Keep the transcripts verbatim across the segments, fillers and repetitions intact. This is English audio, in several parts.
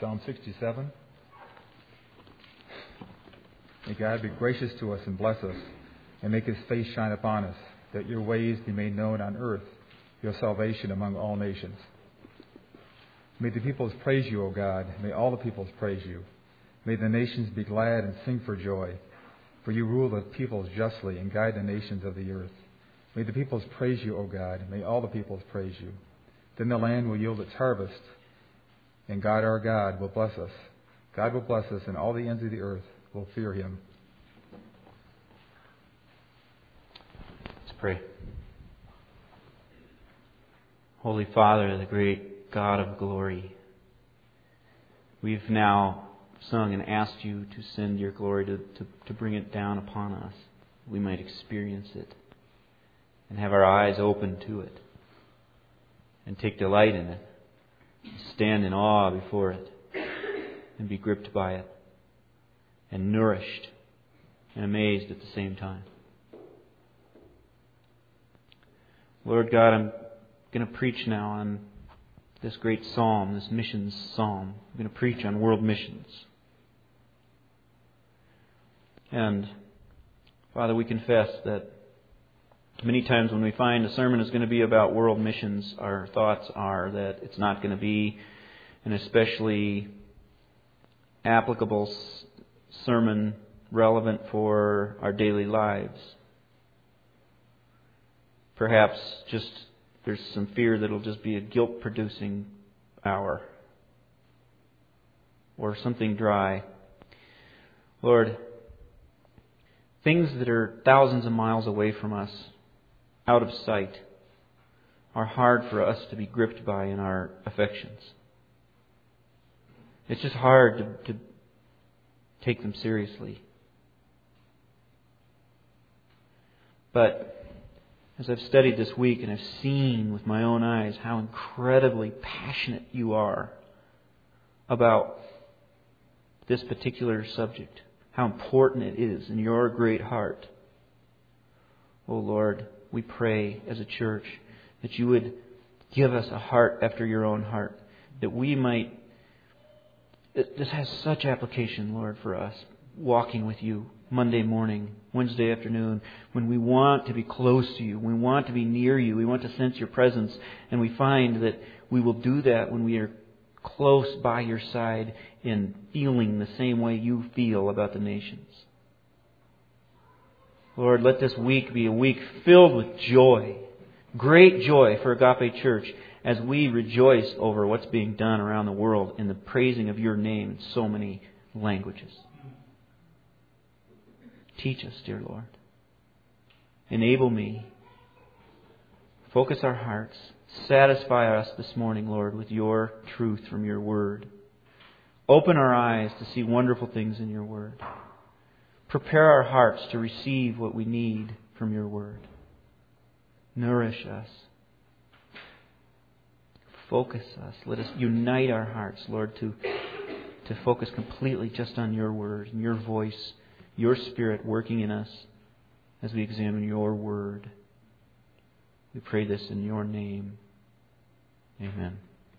Psalm sixty-seven. May God be gracious to us and bless us, and make His face shine upon us, that your ways be made known on earth, your salvation among all nations. May the peoples praise you, O God. May all the peoples praise you. May the nations be glad and sing for joy. For you rule the peoples justly and guide the nations of the earth. May the peoples praise you, O God. May all the peoples praise you. Then the land will yield its harvest, and God our God will bless us. God will bless us, and all the ends of the earth will fear Him. Let's pray. Holy Father, the great God of glory, we've now sung and asked you to send your glory to, to, to bring it down upon us. We might experience it and have our eyes open to it and take delight in it, and stand in awe before it and be gripped by it and nourished and amazed at the same time. Lord God, I'm going to preach now on this great psalm, this missions psalm. I'm going to preach on world missions. And, Father, we confess that many times when we find a sermon is going to be about world missions, our thoughts are that it's not going to be an especially applicable sermon relevant for our daily lives. Perhaps just there's some fear that it'll just be a guilt-producing hour or something dry. Lord, things that are thousands of miles away from us, out of sight, are hard for us to be gripped by in our affections. It's just hard to, to take them seriously. But as I've studied this week and I've seen with my own eyes how incredibly passionate you are about this particular subject, how important it is in your great heart. Oh Lord, we pray as a church that you would give us a heart after your own heart, that we might, this has such application, Lord, for us, walking with you Monday morning, Wednesday afternoon, when we want to be close to you, we want to be near you, we want to sense your presence, and we find that we will do that when we are close by your side in feeling the same way you feel about the nations. Lord, let this week be a week filled with joy, great joy for Agape Church as we rejoice over what's being done around the world in the praising of your name in so many languages. Teach us, dear Lord. Enable me. Focus our hearts. Satisfy us this morning, Lord, with your truth from your word. Open our eyes to see wonderful things in your word. Prepare our hearts to receive what we need from your word. Nourish us. Focus us. Let us unite our hearts, Lord, to, to focus completely just on your word and your voice, your Spirit working in us as we examine your word. We pray this in your name. Amen.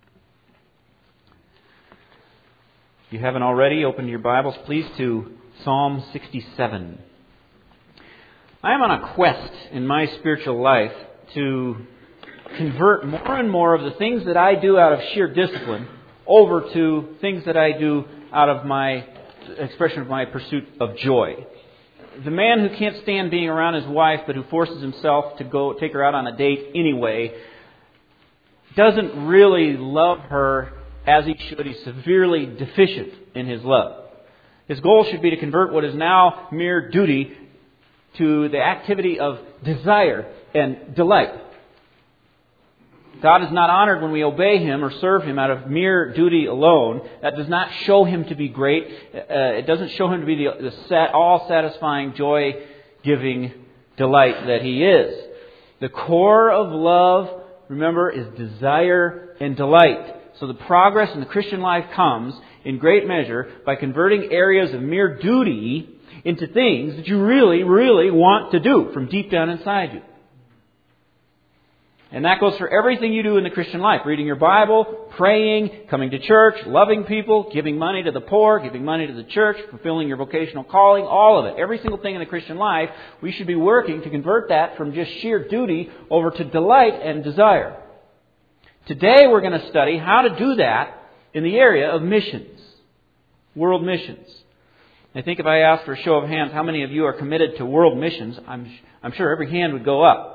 If you haven't already, open your Bibles, please, to Psalm sixty-seven. I am on a quest in my spiritual life to convert more and more of the things that I do out of sheer discipline over to things that I do out of my expression of my pursuit of joy. The man who can't stand being around his wife but who forces himself to go take her out on a date anyway doesn't really love her as he should. He's severely deficient in his love. His goal should be to convert what is now mere duty to the activity of desire and delight. God is not honored when we obey Him or serve Him out of mere duty alone. That does not show Him to be great. Uh, it doesn't show Him to be the, the sat, all-satisfying, joy-giving delight that He is. The core of love, remember, is desire and delight. So the progress in the Christian life comes in great measure by converting areas of mere duty into things that you really, really want to do from deep down inside you. And that goes for everything you do in the Christian life. Reading your Bible, praying, coming to church, loving people, giving money to the poor, giving money to the church, fulfilling your vocational calling, all of it. Every single thing in the Christian life, we should be working to convert that from just sheer duty over to delight and desire. Today we're going to study how to do that in the area of missions, world missions. I think if I asked for a show of hands, how many of you are committed to world missions, I'm, I'm sure every hand would go up.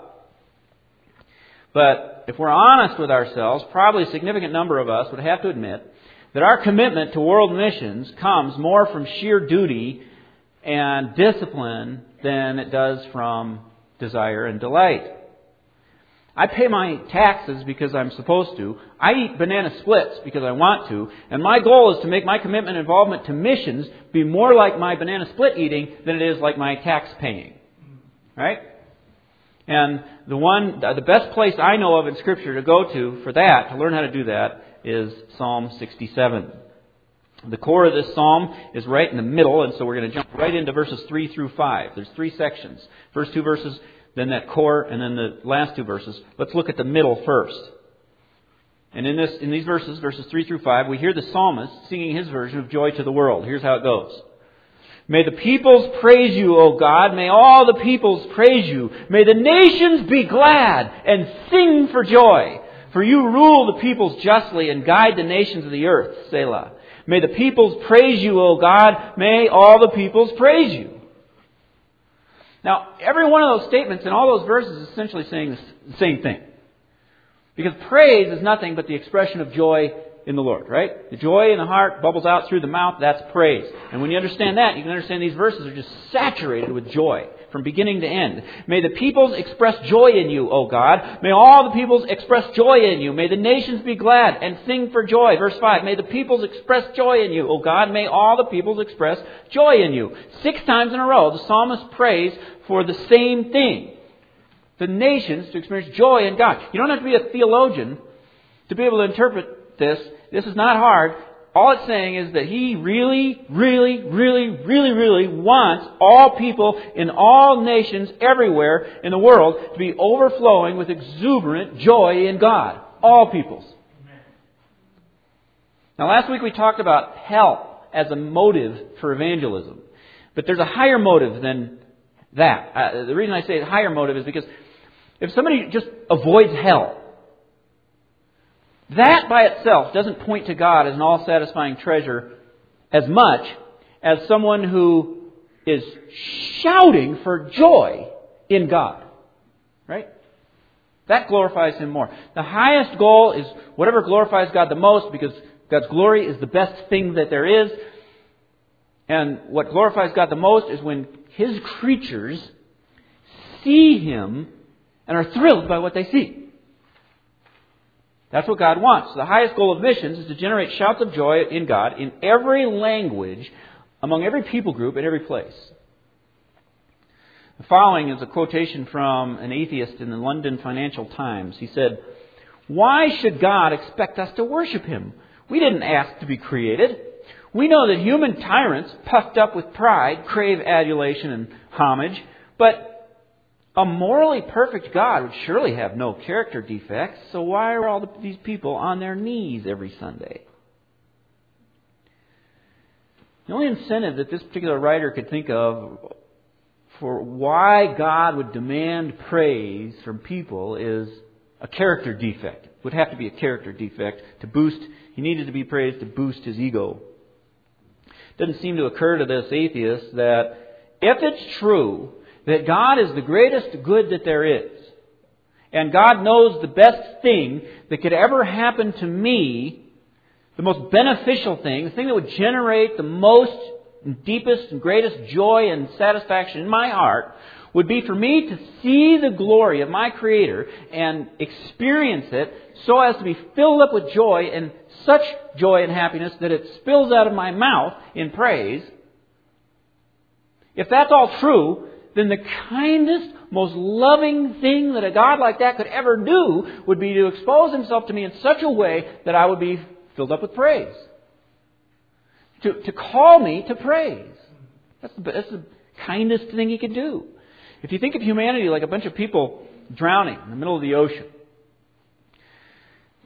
But if we're honest with ourselves, probably a significant number of us would have to admit that our commitment to world missions comes more from sheer duty and discipline than it does from desire and delight. I pay my taxes because I'm supposed to. I eat banana splits because I want to. And my goal is to make my commitment and involvement to missions be more like my banana split eating than it is like my tax paying. Right? And the one, the best place I know of in Scripture to go to for that, to learn how to do that, is Psalm sixty-seven. The core of this psalm is right in the middle, and so we're going to jump right into verses three through five. There's three sections. First two verses, then that core, and then the last two verses. Let's look at the middle first. And in this, in these verses, verses three through five, we hear the psalmist singing his version of Joy to the World. Here's how it goes. May the peoples praise you, O God. May all the peoples praise you. May the nations be glad and sing for joy. For you rule the peoples justly and guide the nations of the earth. Selah. May the peoples praise you, O God. May all the peoples praise you. Now, every one of those statements in all those verses is essentially saying the same thing. Because praise is nothing but the expression of joy in the Lord, right? The joy in the heart bubbles out through the mouth. That's praise. And when you understand that, you can understand these verses are just saturated with joy from beginning to end. May the peoples express joy in you, O God. May all the peoples express joy in you. May the nations be glad and sing for joy. Verse five. May the peoples express joy in you, O God. May all the peoples express joy in you. Six times in a row, the psalmist prays for the same thing. The nations to experience joy in God. You don't have to be a theologian to be able to interpret this. This is not hard. All it's saying is that he really, really, really, really, really wants all people in all nations everywhere in the world to be overflowing with exuberant joy in God. All peoples. Amen. Now, last week we talked about hell as a motive for evangelism. But there's a higher motive than that. Uh, the reason I say a higher motive is because if somebody just avoids hell, that by itself doesn't point to God as an all-satisfying treasure as much as someone who is shouting for joy in God. Right? That glorifies Him more. The highest goal is whatever glorifies God the most, because God's glory is the best thing that there is. And what glorifies God the most is when His creatures see Him and are thrilled by what they see. That's what God wants. The highest goal of missions is to generate shouts of joy in God in every language, among every people group, in every place. The following is a quotation from an atheist in the London Financial Times. He said, "Why should God expect us to worship Him? We didn't ask to be created. We know that human tyrants, puffed up with pride, crave adulation and homage, but a morally perfect God would surely have no character defects, so why are all these people on their knees every Sunday?" The only incentive that this particular writer could think of for why God would demand praise from people is a character defect. It would have to be a character defect to boost. He needed to be praised to boost his ego. It doesn't seem to occur to this atheist that if it's true that God is the greatest good that there is, and God knows the best thing that could ever happen to me, the most beneficial thing, the thing that would generate the most and deepest and greatest joy and satisfaction in my heart, would be for me to see the glory of my Creator and experience it so as to be filled up with joy, and such joy and happiness that it spills out of my mouth in praise. If that's all true, then the kindest, most loving thing that a God like that could ever do would be to expose Himself to me in such a way that I would be filled up with praise. To, to call me to praise. That's the, that's the kindest thing He could do. If you think of humanity like a bunch of people drowning in the middle of the ocean,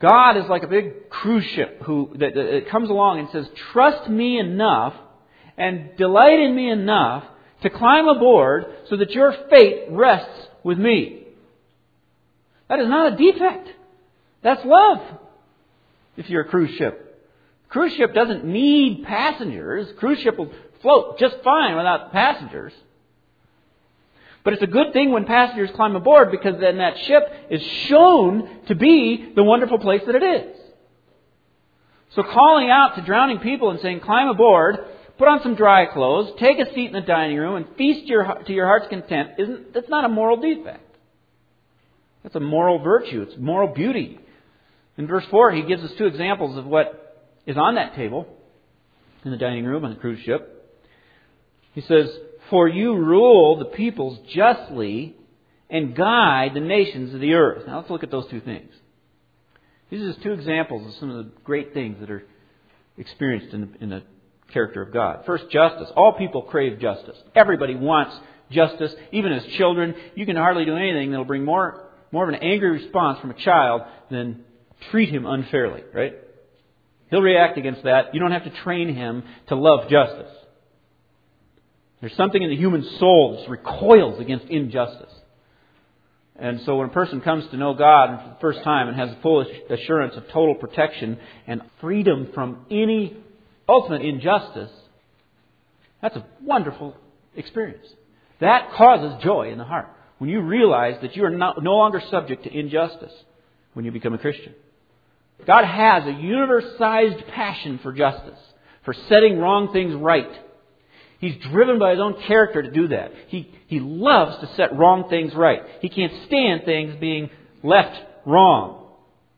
God is like a big cruise ship who that, that comes along and says, trust me enough and delight in me enough to climb aboard so that your fate rests with me. That is not a defect. That's love. If you're a cruise ship. Cruise ship doesn't need passengers. Cruise ship will float just fine without passengers. But it's a good thing when passengers climb aboard, because then that ship is shown to be the wonderful place that it is. So calling out to drowning people and saying, climb aboard, put on some dry clothes, take a seat in the dining room, and feast your, to your heart's content, isn't, that's not a moral defect. That's a moral virtue. It's moral beauty. In verse four, he gives us two examples of what is on that table in the dining room on the cruise ship. He says, for you rule the peoples justly and guide the nations of the earth. Now let's look at those two things. These are just two examples of some of the great things that are experienced in the, in the character of God. First, justice. All people crave justice. Everybody wants justice. Even as children, you can hardly do anything that will bring more, more of an angry response from a child than treat him unfairly, right? He'll react against that. You don't have to train him to love justice. There's something in the human soul that recoils against injustice. And so when a person comes to know God for the first time and has the full assurance of total protection and freedom from any ultimate injustice, that's a wonderful experience. That causes joy in the heart. When you realize that you are no, no longer subject to injustice when you become a Christian. God has a universe-sized passion for justice, for setting wrong things right. He's driven by His own character to do that. He, he loves to set wrong things right. He can't stand things being left wrong.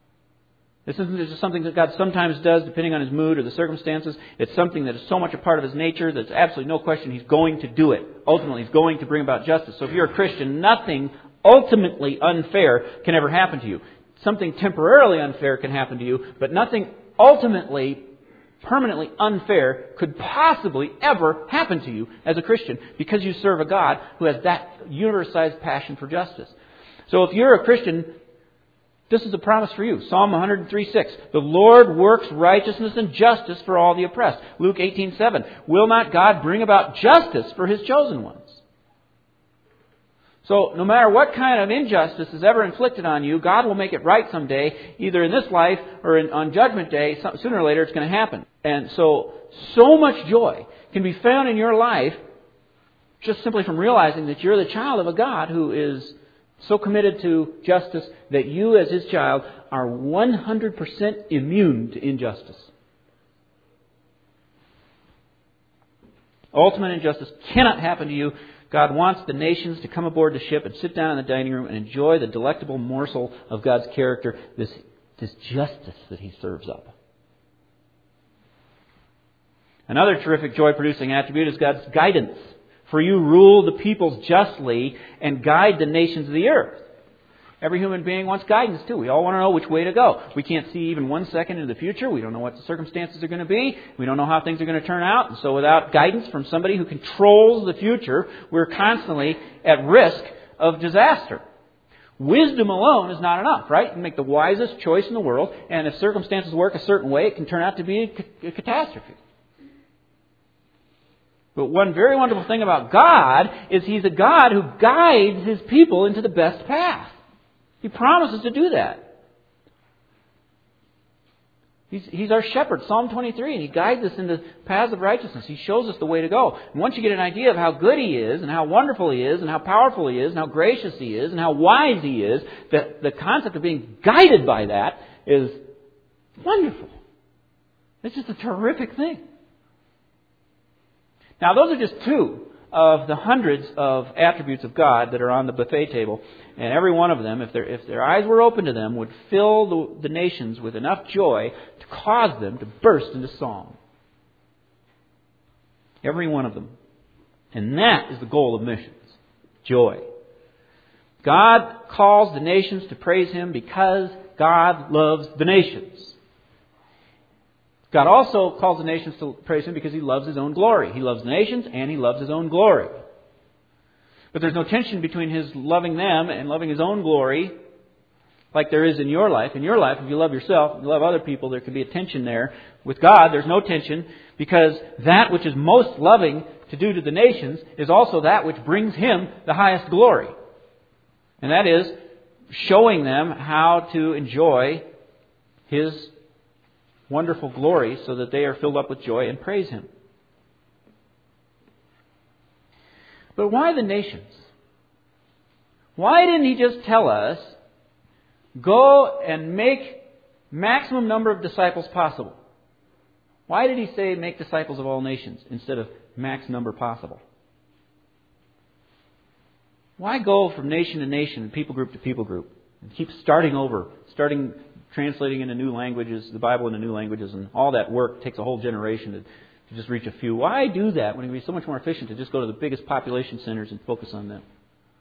This isn't just something that God sometimes does depending on His mood or the circumstances. It's something that is so much a part of His nature that there's absolutely no question He's going to do it. Ultimately, He's going to bring about justice. So if you're a Christian, nothing ultimately unfair can ever happen to you. Something temporarily unfair can happen to you, but nothing ultimately permanently unfair could possibly ever happen to you as a Christian, because you serve a God who has that universe-sized passion for justice. So if you're a Christian, this is a promise for you. Psalm one oh three six. The Lord works righteousness and justice for all the oppressed. Luke eighteen seven. Will not God bring about justice for His chosen ones? So no matter what kind of injustice is ever inflicted on you, God will make it right someday, either in this life or in, on Judgment Day. Sooner or later it's going to happen. And so, so much joy can be found in your life just simply from realizing that you're the child of a God who is so committed to justice that you as His child are one hundred percent immune to injustice. Ultimate injustice cannot happen to you. God wants the nations to come aboard the ship and sit down in the dining room and enjoy the delectable morsel of God's character, this, this justice that He serves up. Another terrific joy-producing attribute is God's guidance. For you rule the peoples justly and guide the nations of the earth. Every human being wants guidance too. We all want to know which way to go. We can't see even one second into the future. We don't know what the circumstances are going to be. We don't know how things are going to turn out. And so without guidance from somebody who controls the future, we're constantly at risk of disaster. Wisdom alone is not enough, right? You can make the wisest choice in the world, and if circumstances work a certain way, it can turn out to be a catastrophe. But one very wonderful thing about God is He's a God who guides His people into the best path. He promises to do that. He's, he's our shepherd, Psalm twenty-three, and He guides us into paths of righteousness. He shows us the way to go. And once you get an idea of how good He is, and how wonderful He is, and how powerful He is, and how gracious He is, and how wise He is, the, the concept of being guided by that is wonderful. It's just a terrific thing. Now, those are just two of the hundreds of attributes of God that are on the buffet table. And every one of them, if, if their eyes were open to them, would fill the, the nations with enough joy to cause them to burst into song. Every one of them. And that is the goal of missions. Joy. God calls the nations to praise Him because God loves the nations. God also calls the nations to praise Him because He loves His own glory. He loves the nations and He loves His own glory. But there's no tension between His loving them and loving His own glory like there is in your life. In your life, if you love yourself, if you love other people, there can be a tension there. With God, there's no tension, because that which is most loving to do to the nations is also that which brings Him the highest glory. And that is showing them how to enjoy His wonderful glory so that they are filled up with joy and praise Him. But why the nations? Why didn't He just tell us, go and make maximum number of disciples possible? Why did He say make disciples of all nations instead of max number possible? Why go from nation to nation and people group to people group and keep starting over, starting translating into new languages, the Bible into new languages, and all that work takes a whole generation to, to just reach a few? Why do that when it would be so much more efficient to just go to the biggest population centers and focus on them?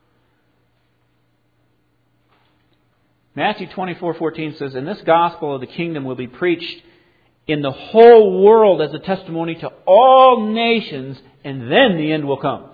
Matthew twenty-four fourteen says, "And this gospel of the kingdom will be preached in the whole world as a testimony to all nations, and then the end will come."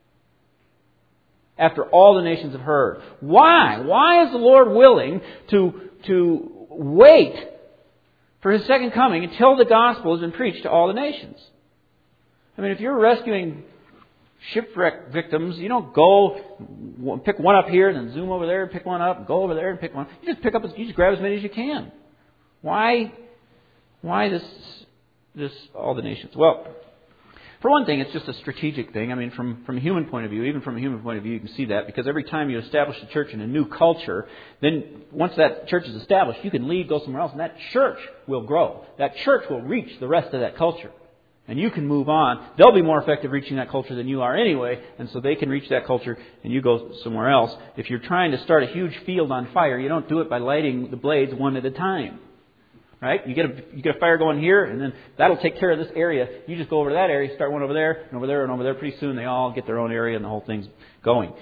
After all the nations have heard. Why? Why is the Lord willing to, to wait for His second coming until the gospel has been preached to all the nations? I mean, if you're rescuing shipwreck victims, you don't go pick one up here and then zoom over there and pick one up, and go over there and pick one. You just pick up, you just grab as many as you can. Why? Why this? This all the nations? Well, for one thing, it's just a strategic thing. I mean, from, from a human point of view, even from a human point of view, you can see that, because every time you establish a church in a new culture, then once that church is established, you can leave, go somewhere else, and that church will grow. That church will reach the rest of that culture. And you can move on. They'll be more effective reaching that culture than you are anyway, and so they can reach that culture and you go somewhere else. If you're trying to start a huge field on fire, you don't do it by lighting the blades one at a time. Right? You get a you get a fire going here, and then that'll take care of this area. You just go over to that area, start one over there, and over there, and over there. Pretty soon they all get their own area, and the whole thing's going.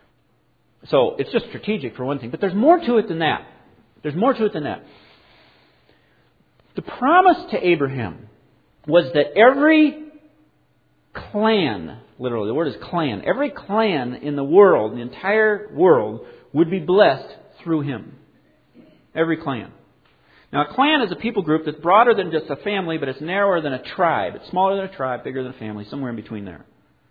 So it's just strategic for one thing. But there's more to it than that. There's more to it than that. The promise to Abraham was that every clan, literally, the word is clan, every clan in the world, the entire world, would be blessed through him. Every clan. Now, a clan is a people group that's broader than just a family, but it's narrower than a tribe. It's smaller than a tribe, bigger than a family, somewhere in between there.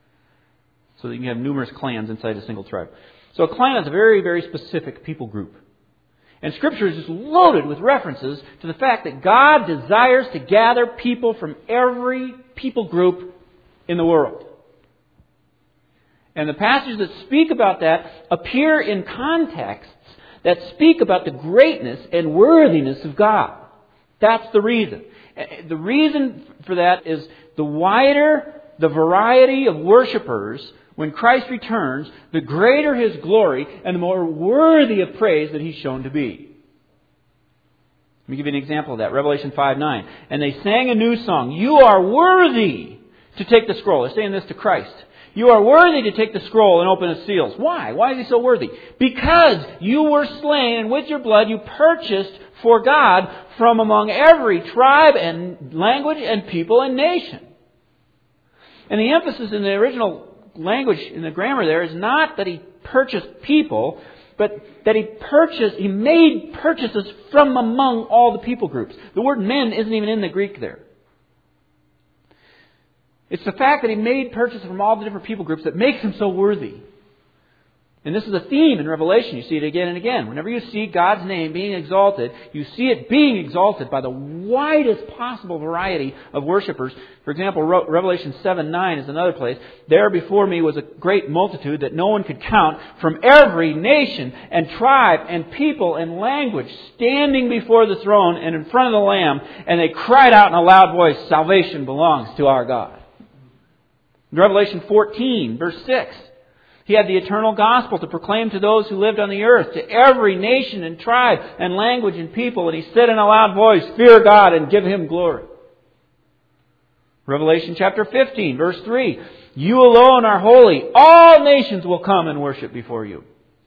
So that you can have numerous clans inside a single tribe. So a clan is a very, very specific people group. And Scripture is just loaded with references to the fact that God desires to gather people from every people group in the world. And the passages that speak about that appear in contexts that speak about the greatness and worthiness of God. That's the reason. The reason for that is the wider the variety of worshipers when Christ returns, the greater His glory and the more worthy of praise that He's shown to be. Let me give you an example of that. Revelation five nine. "And they sang a new song. You are worthy to take the scroll." They're saying this to Christ. "You are worthy to take the scroll and open its seals." Why? Why is He so worthy? "Because you were slain, and with your blood you purchased for God from among every tribe and language and people and nation." And the emphasis in the original language, in the grammar there, is not that He purchased people, but that He purchased, He made purchases from among all the people groups. The word men isn't even in the Greek there. It's the fact that He made purchases from all the different people groups that makes Him so worthy. And this is a theme in Revelation. You see it again and again. Whenever you see God's name being exalted, you see it being exalted by the widest possible variety of worshipers. For example, Revelation seven nine is another place. "There before me was a great multitude that no one could count, from every nation and tribe and people and language, standing before the throne and in front of the Lamb. And they cried out in a loud voice, 'Salvation belongs to our God.'" In Revelation fourteen, verse six, He had the eternal gospel to proclaim to those who lived on the earth, to every nation and tribe and language and people. And He said in a loud voice, "Fear God and give Him glory." Revelation chapter fifteen, verse three, "You alone are holy. All nations will come and worship before you."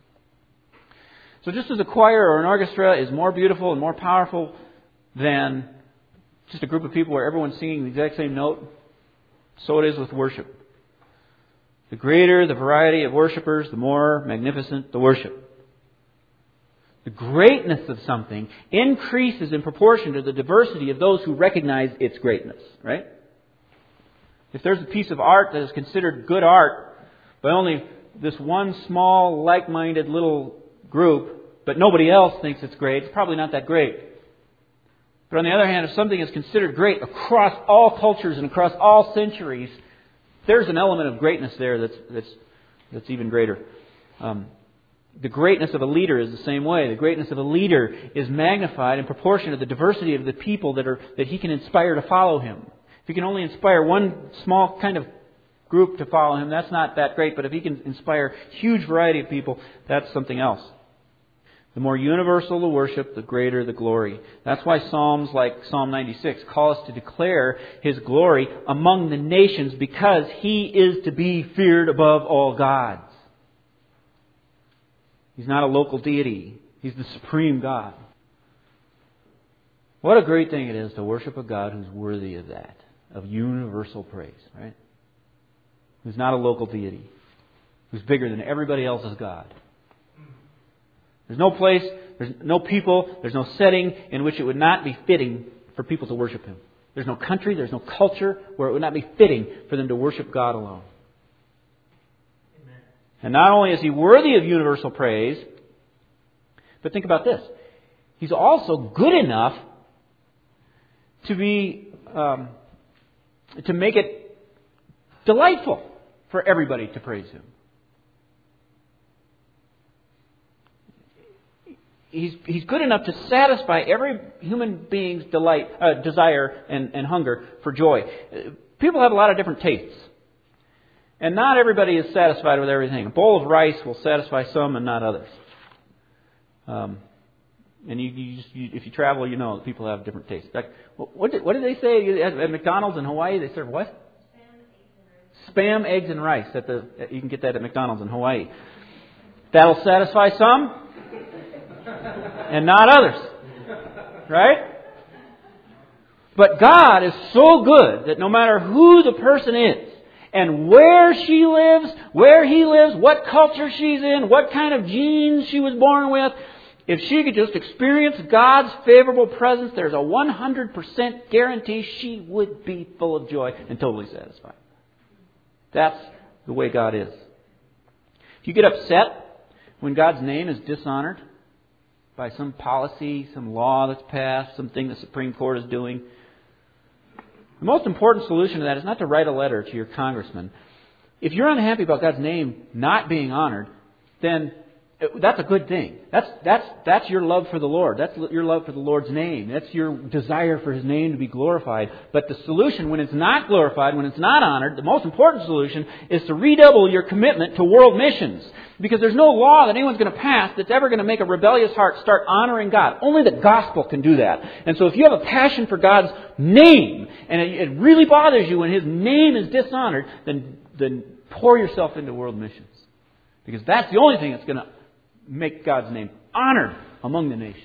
So just as a choir or an orchestra is more beautiful and more powerful than just a group of people where everyone's singing the exact same note, so it is with worship. The greater the variety of worshipers, the more magnificent the worship. The greatness of something increases in proportion to the diversity of those who recognize its greatness, right? If there's a piece of art that is considered good art by only this one small, like-minded little group, but nobody else thinks it's great, it's probably not that great. But on the other hand, if something is considered great across all cultures and across all centuries, there's an element of greatness there that's that's that's even greater. Um, the greatness of a leader is the same way. The greatness of a leader is magnified in proportion to the diversity of the people that are that he can inspire to follow him. If he can only inspire one small kind of group to follow him, that's not that great. But if he can inspire a huge variety of people, that's something else. The more universal the worship, the greater the glory. That's why Psalms like Psalm ninety-six call us to declare His glory among the nations, because He is to be feared above all gods. He's not a local deity. He's the supreme God. What a great thing it is to worship a God who's worthy of that, of universal praise, right? Who's not a local deity, who's bigger than everybody else's God. There's no place, there's no people, there's no setting in which it would not be fitting for people to worship Him. There's no country, there's no culture where it would not be fitting for them to worship God alone. Amen. And not only is He worthy of universal praise, but think about this. He's also good enough to be, um, to make it delightful for everybody to praise Him. He's, he's good enough to satisfy every human being's delight, uh, desire and, and hunger for joy. People have a lot of different tastes. And not everybody is satisfied with everything. A bowl of rice will satisfy some and not others. Um, and you, you, just, you, if you travel, you know that people have different tastes. Like, what, did, what did they say at, at McDonald's in Hawaii? They serve what? Spam, eggs, and rice. Spam, eggs, and rice. At the, you can get that at McDonald's in Hawaii. That'll satisfy some. And not others. Right? But God is so good that no matter who the person is, and where she lives, where he lives, what culture she's in, what kind of genes she was born with, if she could just experience God's favorable presence, there's a one hundred percent guarantee she would be full of joy and totally satisfied. That's the way God is. If you get upset when God's name is dishonored by some policy, some law that's passed, something the Supreme Court is doing, the most important solution to that is not to write a letter to your congressman. If you're unhappy about God's name not being honored, then that's a good thing. That's that's that's your love for the Lord. That's your love for the Lord's name. That's your desire for His name to be glorified. But the solution, when it's not glorified, when it's not honored, the most important solution is to redouble your commitment to world missions. Because there's no law that anyone's going to pass that's ever going to make a rebellious heart start honoring God. Only the gospel can do that. And so if you have a passion for God's name, and it, it really bothers you when His name is dishonored, then, then pour yourself into world missions. Because that's the only thing that's going to make God's name honored among the nations.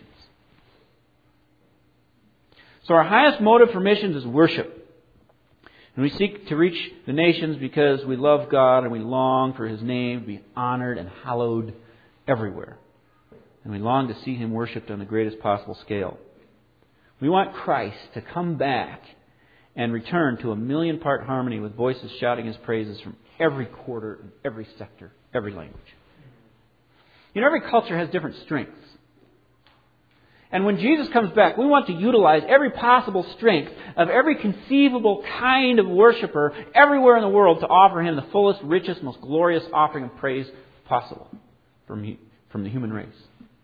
So our highest motive for missions is worship. And we seek to reach the nations because we love God and we long for His name to be honored and hallowed everywhere. And we long to see Him worshipped on the greatest possible scale. We want Christ to come back and return to a million part harmony with voices shouting His praises from every quarter and every sector, every language. You know, every culture has different strengths. And when Jesus comes back, we want to utilize every possible strength of every conceivable kind of worshiper everywhere in the world to offer Him the fullest, richest, most glorious offering of praise possible from, from the human race.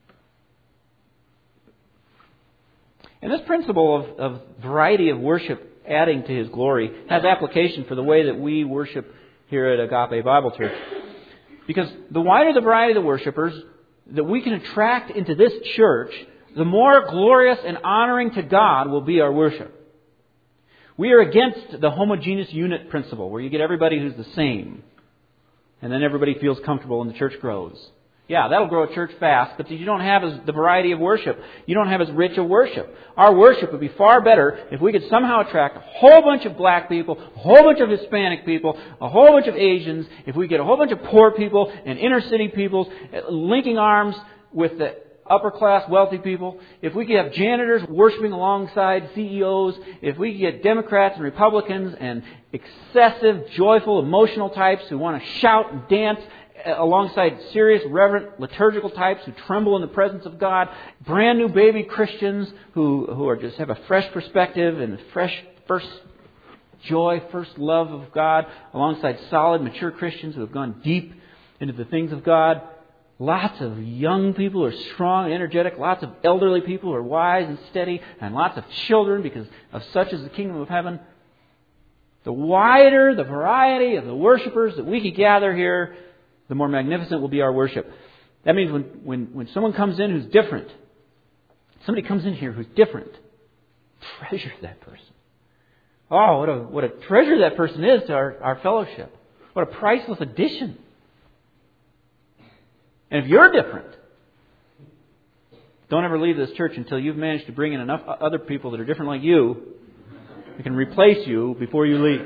And this principle of, of variety of worship adding to His glory has application for the way that we worship here at Agape Bible Church. Because the wider the variety of the worshipers that we can attract into this church, the more glorious and honoring to God will be our worship. We are against the homogeneous unit principle, where you get everybody who's the same. And then everybody feels comfortable and the church grows. Yeah, that'll grow a church fast, but you don't have as the variety of worship. You don't have as rich a worship. Our worship would be far better if we could somehow attract a whole bunch of black people, a whole bunch of Hispanic people, a whole bunch of Asians, if we get a whole bunch of poor people and inner city peoples linking arms with the upper-class wealthy people, if we could have janitors worshiping alongside C E Os, if we could get Democrats and Republicans and excessive, joyful, emotional types who want to shout and dance alongside serious, reverent, liturgical types who tremble in the presence of God, brand new baby Christians who, who are just have a fresh perspective and fresh first joy, first love of God, alongside solid, mature Christians who have gone deep into the things of God. Lots of young people who are strong and energetic. Lots of elderly people who are wise and steady. And lots of children, because of such is the kingdom of heaven. The wider the variety of the worshipers that we could gather here, the more magnificent will be our worship. That means when, when, when someone comes in who's different, somebody comes in here who's different, treasure that person. Oh, what a, what a treasure that person is to our, our fellowship. What a priceless addition. And if you're different, don't ever leave this church until you've managed to bring in enough other people that are different like you that can replace you before you leave.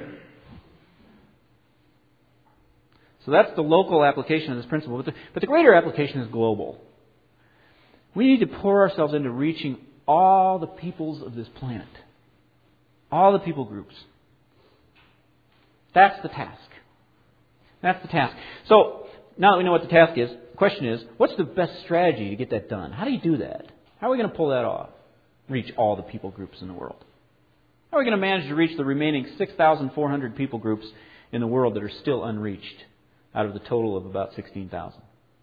So that's the local application of this principle. But the, but the greater application is global. We need to pour ourselves into reaching all the peoples of this planet. All the people groups. That's the task. That's the task. So, now that we know what the task is, the question is, what's the best strategy to get that done? How do you do that? How are we going to pull that off? Reach all the people groups in the world. How are we going to manage to reach the remaining six thousand four hundred people groups in the world that are still unreached out of the total of about sixteen thousand?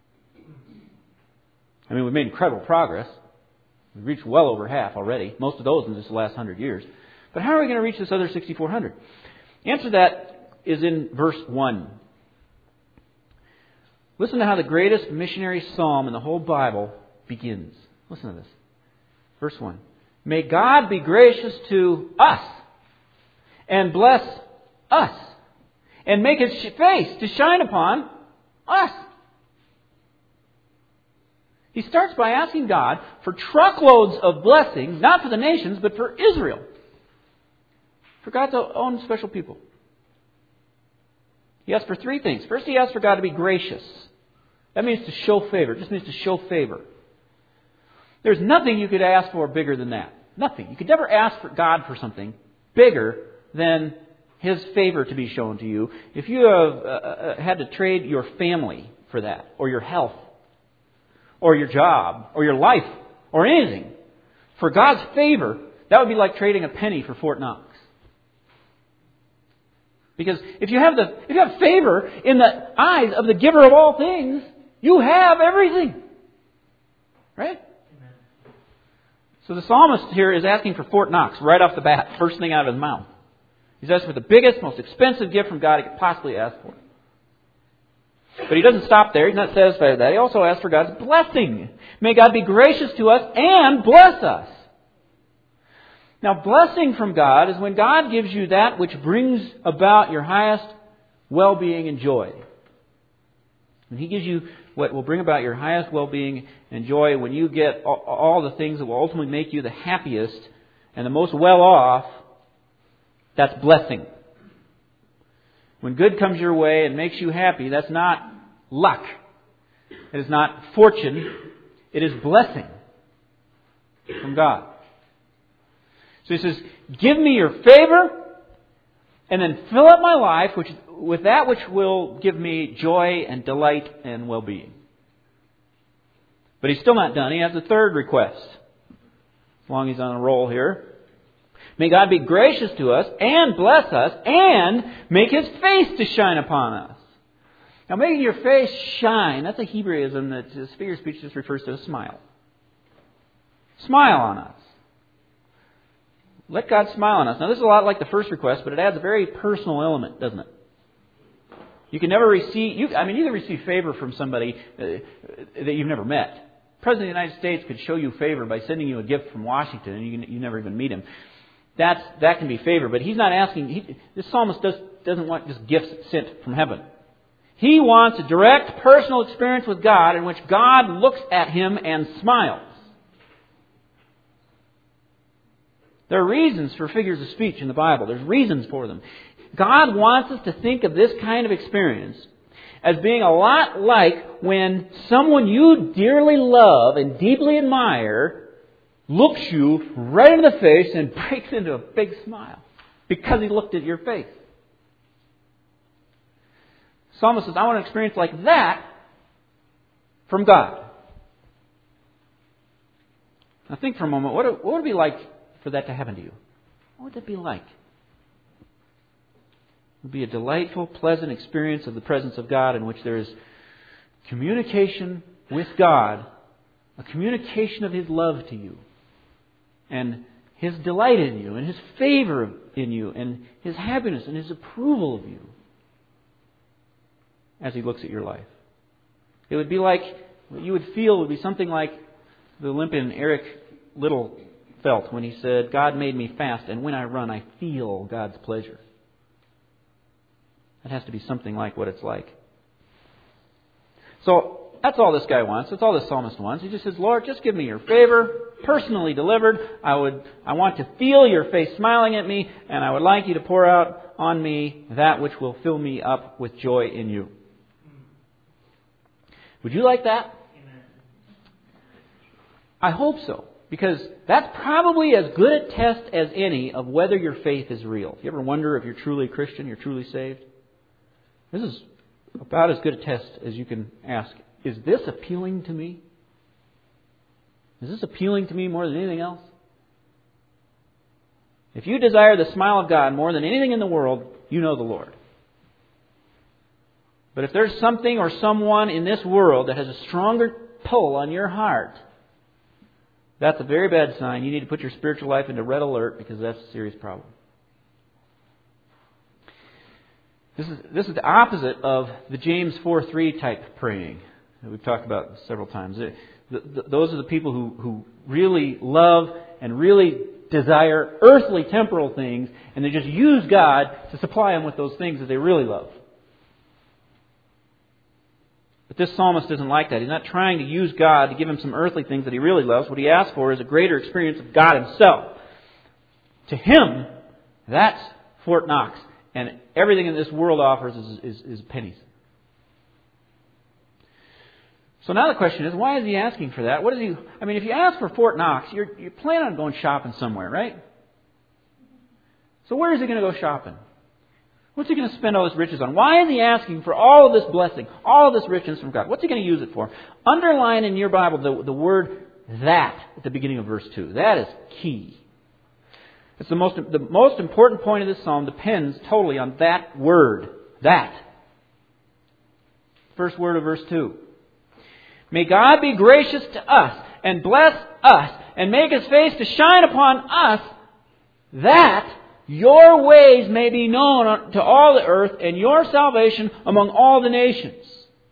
I mean, we've made incredible progress. We've reached well over half already, most of those in just the last hundred years. But how are we going to reach this other sixty-four hundred? The answer to that is in verse one. Listen to how the greatest missionary psalm in the whole Bible begins. Listen to this. Verse one. May God be gracious to us and bless us and make His face to shine upon us. He starts by asking God for truckloads of blessings, not for the nations, but for Israel. For God's own special people. He asks for three things. First, He asks for God to be gracious. That means to show favor. It just means to show favor. There's nothing you could ask for bigger than that. Nothing. You could never ask for God for something bigger than His favor to be shown to you. If you have uh, had to trade your family for that, or your health, or your job, or your life, or anything, for God's favor, that would be like trading a penny for Fort Knox. Because if you have the if you have favor in the eyes of the giver of all things, you have everything. Right? Amen. So the psalmist here is asking for Fort Knox right off the bat, first thing out of his mouth. He's asking for the biggest, most expensive gift from God he could possibly ask for. But he doesn't stop there. He's not satisfied with that. He also asks for God's blessing. May God be gracious to us and bless us. Now, blessing from God is when God gives you that which brings about your highest well-being and joy. When He gives you what will bring about your highest well-being and joy, when you get all the things that will ultimately make you the happiest and the most well-off, that's blessing. When good comes your way and makes you happy, that's not luck. It is not fortune. It is blessing from God. So He says, give me your favor and then fill up my life which, with that which will give me joy and delight and well-being. But He's still not done. He has a third request. As long as He's on a roll here. May God be gracious to us and bless us and make His face to shine upon us. Now, making your face shine, that's a Hebraism that this figure of speech just refers to a smile. Smile on us. Let God smile on us. Now, this is a lot like the first request, but it adds a very personal element, doesn't it? You can never receive, you, I mean, you can receive favor from somebody uh, that you've never met. The President of the United States could show you favor by sending you a gift from Washington, and you, you never even meet him. That's, that can be favor, but he's not asking, he, this psalmist does, doesn't want just gifts sent from heaven. He wants a direct personal experience with God in which God looks at him and smiles. There are reasons for figures of speech in the Bible. There's reasons for them. God wants us to think of this kind of experience as being a lot like when someone you dearly love and deeply admire looks you right in the face and breaks into a big smile because he looked at your face. Psalmist says, I want an experience like that from God. Now think for a moment, what, what would it be like for that to happen to you? What would that be like? It would be a delightful, pleasant experience of the presence of God in which there is communication with God, a communication of His love to you, and His delight in you, and His favor in you, and His happiness and His approval of you as He looks at your life. It would be like, what you would feel would be something like the Olympian Eric Little felt when he said, God made me fast, and when I run, I feel God's pleasure. That has to be something like what it's like. So, that's all this guy wants. That's all this psalmist wants. He just says, Lord, just give me your favor, personally delivered. I would, I want to feel your face smiling at me, and I would like you to pour out on me that which will fill me up with joy in you. Would you like that? I hope so. Because that's probably as good a test as any of whether your faith is real. You ever wonder if you're truly a Christian, you're truly saved? This is about as good a test as you can ask. Is this appealing to me? Is this appealing to me more than anything else? If you desire the smile of God more than anything in the world, you know the Lord. But if there's something or someone in this world that has a stronger pull on your heart, that's a very bad sign. You need to put your spiritual life into red alert because that's a serious problem. This is this is the opposite of the James four three type praying that we've talked about several times. The, the, those are the people who, who really love and really desire earthly temporal things, and they just use God to supply them with those things that they really love. But this psalmist isn't like that. He's not trying to use God to give him some earthly things that he really loves. What he asks for is a greater experience of God Himself. To him, that's Fort Knox. And everything in this world offers is, is, is pennies. So now the question is, why is he asking for that? What is he? I mean, if you ask for Fort Knox, you're, you're planning on going shopping somewhere, right? So where is he going to go shopping? What's he going to spend all his riches on? Why is he asking for all of this blessing, all of this richness from God? What's he going to use it for? Underline in your Bible the, the word that at the beginning of verse two. That is key. It's the most, the most important point of this psalm depends totally on that word. That. First word of verse two. May God be gracious to us and bless us and make His face to shine upon us, that your ways may be known to all the earth, and your salvation among all the nations.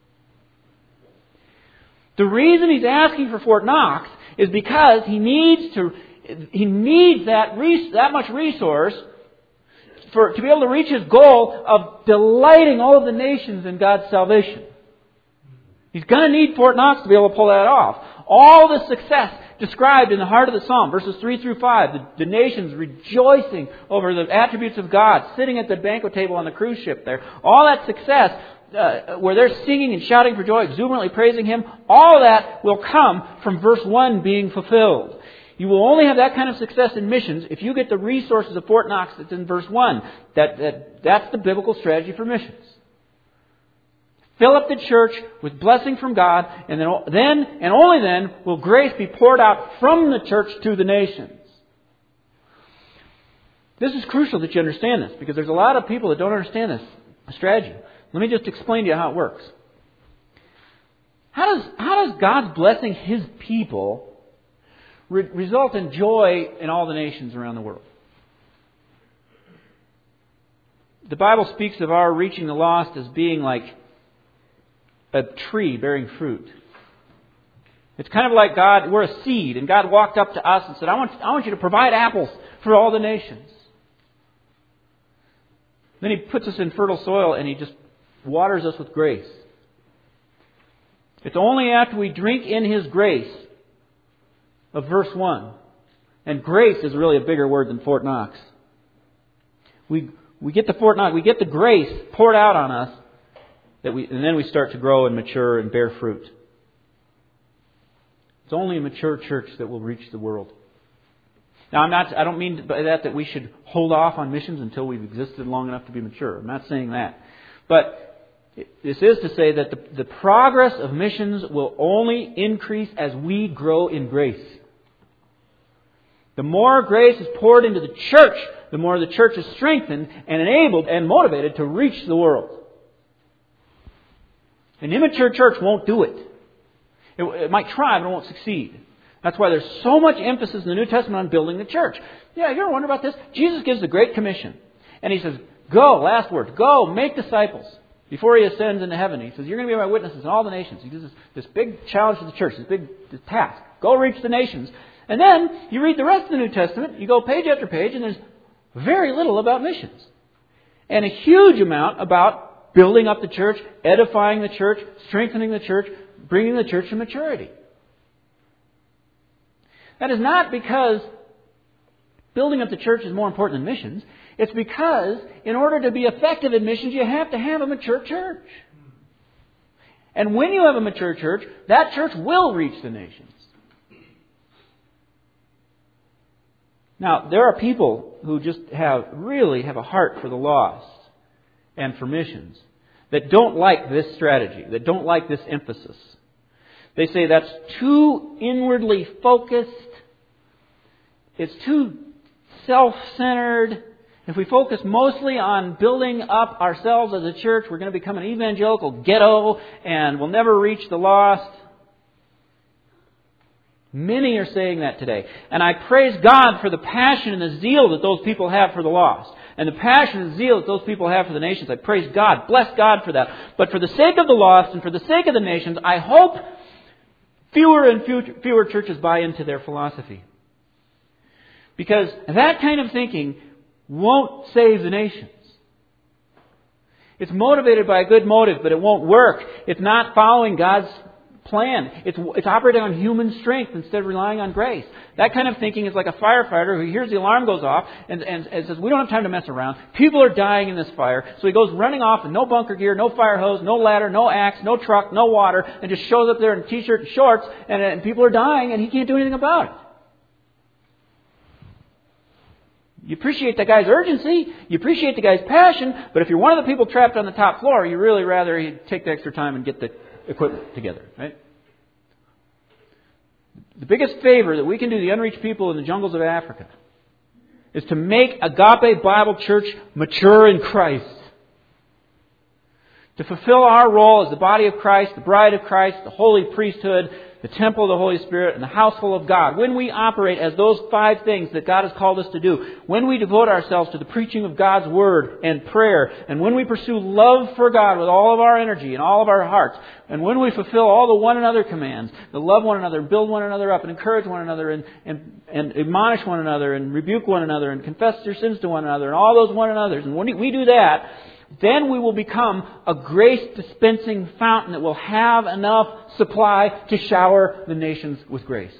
The reason he's asking for Fort Knox is because he needs to he needs that res, that much resource for to be able to reach his goal of delighting all of the nations in God's salvation. He's going to need Fort Knox to be able to pull that off. All the success described in the heart of the psalm, verses three through five, the, the nations rejoicing over the attributes of God, sitting at the banquet table on the cruise ship there. All that success, uh, where they're singing and shouting for joy, exuberantly praising Him, all that will come from verse one being fulfilled. You will only have that kind of success in missions if you get the resources of Fort Knox that's in verse one. That, that, that's the biblical strategy for missions. Fill up the church with blessing from God, and then, then and only then will grace be poured out from the church to the nations. This is crucial that you understand this, because there's a lot of people that don't understand this strategy. Let me just explain to you how it works. How does, how does God's blessing His people re- result in joy in all the nations around the world? The Bible speaks of our reaching the lost as being like a tree bearing fruit. It's kind of like God, we're a seed, and God walked up to us and said, I want, I want you to provide apples for all the nations. Then He puts us in fertile soil and He just waters us with grace. It's only after we drink in His grace of verse one. And grace is really a bigger word than Fort Knox. We, we get the Fort Knox, we get the grace poured out on us that we, and then we start to grow and mature and bear fruit. It's only a mature church that will reach the world. Now, I'm not, I don't mean by that that we should hold off on missions until we've existed long enough to be mature. I'm not saying that. But this is to say that the, the progress of missions will only increase as we grow in grace. The more grace is poured into the church, the more the church is strengthened and enabled and motivated to reach the world. An immature church won't do it. It, it might try, but it won't succeed. That's why there's so much emphasis in the New Testament on building the church. Yeah, you ever wonder about this? Jesus gives the Great Commission. And He says, go, last words, go, make disciples. Before He ascends into heaven, He says, you're going to be my witnesses in all the nations. He gives this, this big challenge to the church, this big this task. Go reach the nations. And then you read the rest of the New Testament, you go page after page, and there's very little about missions. And a huge amount about building up the church, edifying the church, strengthening the church, bringing the church to maturity. That is not because building up the church is more important than missions. It's because in order to be effective in missions, you have to have a mature church. And when you have a mature church, that church will reach the nations. Now, there are people who just have really have a heart for the lost and for missions that don't like this strategy, that don't like this emphasis. They say that's too inwardly focused. It's too self-centered. If we focus mostly on building up ourselves as a church, we're going to become an evangelical ghetto and we'll never reach the lost. Many are saying that today. And I praise God for the passion and the zeal that those people have for the lost. And the passion and zeal that those people have for the nations. I praise God. Bless God for that. But for the sake of the lost and for the sake of the nations, I hope fewer and fewer churches buy into their philosophy. Because that kind of thinking won't save the nations. It's motivated by a good motive, but it won't work. It's not following God's plan. It's, it's operating on human strength instead of relying on grace. That kind of thinking is like a firefighter who hears the alarm goes off and, and, and says, we don't have time to mess around. People are dying in this fire. So he goes running off with no bunker gear, no fire hose, no ladder, no axe, no truck, no water, and just shows up there in a t-shirt and shorts, and, and people are dying and he can't do anything about it. You appreciate the guy's urgency, you appreciate the guy's passion, but if you're one of the people trapped on the top floor, you really rather he take the extra time and get the equipment together, right? The biggest favor that we can do the unreached people in the jungles of Africa is to make Agape Bible Church mature in Christ. To fulfill our role as the body of Christ, the bride of Christ, the holy priesthood, the temple of the Holy Spirit, and the household of God. When we operate as those five things that God has called us to do, when we devote ourselves to the preaching of God's Word and prayer, and when we pursue love for God with all of our energy and all of our hearts, and when we fulfill all the one another commands, to love one another, build one another up, and encourage one another, and, and, and admonish one another, and rebuke one another, and confess their sins to one another, and all those one another's, and when we do that, then we will become a grace-dispensing fountain that will have enough supply to shower the nations with grace.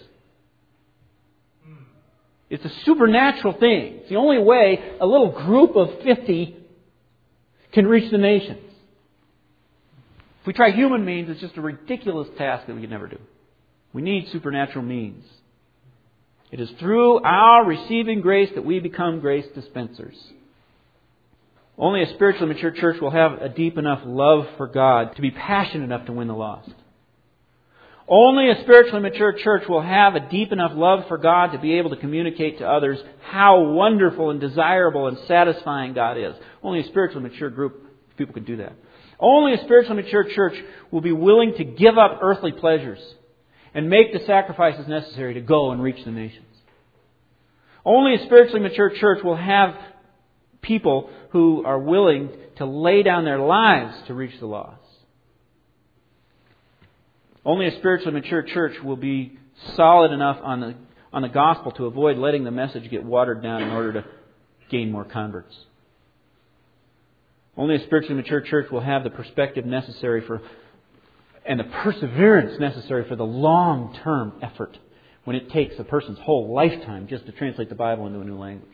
It's a supernatural thing. It's the only way a little group of fifty can reach the nations. If we try human means, it's just a ridiculous task that we can never do. We need supernatural means. It is through our receiving grace that we become grace dispensers. Only a spiritually mature church will have a deep enough love for God to be passionate enough to win the lost. Only a spiritually mature church will have a deep enough love for God to be able to communicate to others how wonderful and desirable and satisfying God is. Only a spiritually mature group of people can do that. Only a spiritually mature church will be willing to give up earthly pleasures and make the sacrifices necessary to go and reach the nations. Only a spiritually mature church will have people who are willing to lay down their lives to reach the lost. Only a spiritually mature church will be solid enough on the on the gospel to avoid letting the message get watered down in order to gain more converts. Only a spiritually mature church will have the perspective necessary for and the perseverance necessary for the long-term effort when it takes a person's whole lifetime just to translate the Bible into a new language.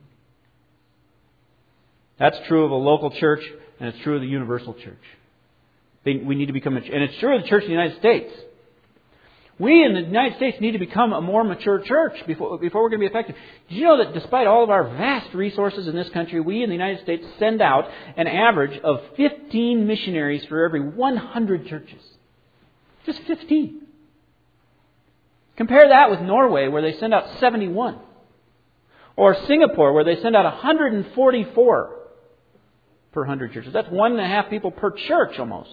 That's true of a local church, and it's true of the universal church. They, we need to become, and it's true of the church in the United States. We in the United States need to become a more mature church before, before we're going to be effective. Did you know that despite all of our vast resources in this country, we in the United States send out an average of fifteen missionaries for every one hundred churches? Just fifteen. Compare that with Norway, where they send out seventy-one. Or Singapore, where they send out one hundred forty-four per one hundred churches. That's one and a half people per church almost.